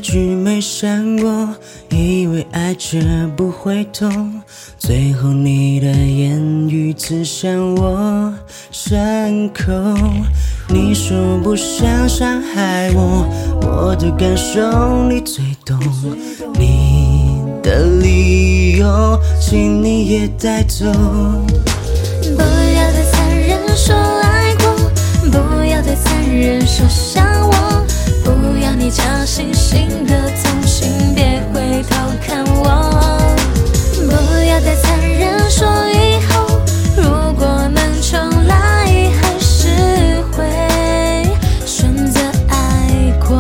局没想过，以为爱着不会痛，最后你的言语刺伤我伤口。你说不想伤害我，我的感受你最懂，你的理由请你也带走。 不要再残忍说爱过，不要再残忍说想我，不要你假惺惺的同情，别回头看我。不要再残忍说以后如果能重来，还是会选择爱过。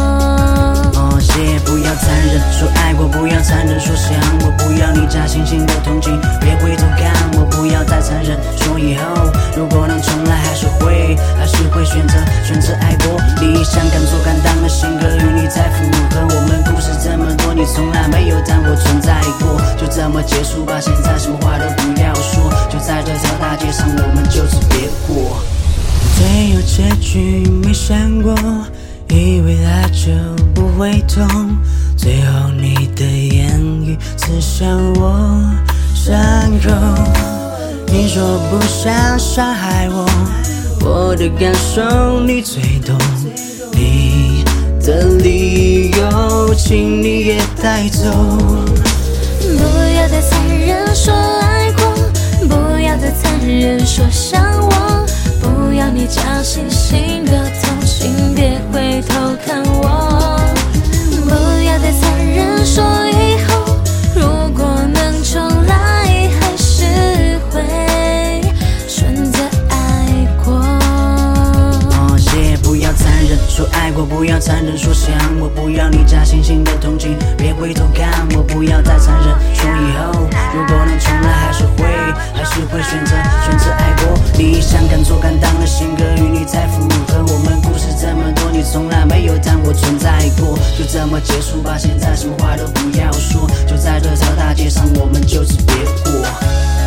不要残忍说爱过，不要残忍说想我，不要你假惺惺的同情，别回头看我。不要再残忍说以后如果能重来，还是会选择爱过。你想敢做敢当的性格与你才符合，我们故事这么多，你从来没有当我存在过。就这么结束吧，现在什么话都不要说，就在这条大街上，我们就此别过。最后结局没想过，以为爱就不会痛，最后你的言语刺伤我伤口。你说不想伤害我，我的感受你最懂，你的理由请你也带走。 不要再残忍说爱过，不要再残忍说想我，不要你假惺惺的同情，别回头看我。不要再残忍说以后如果能重来，还是会选择爱过。 不要残忍说爱过，不要残忍说想我，不要你假惺惺的同情，别回头看我。不要再残忍说以后如果能重来，还是会选择爱过。你想敢做敢当的性格与你才符合，我们故事这么多，你从来没有当我存在过。就这么结束吧，现在什么话都不要说，就在这条大街上，我们就此别过。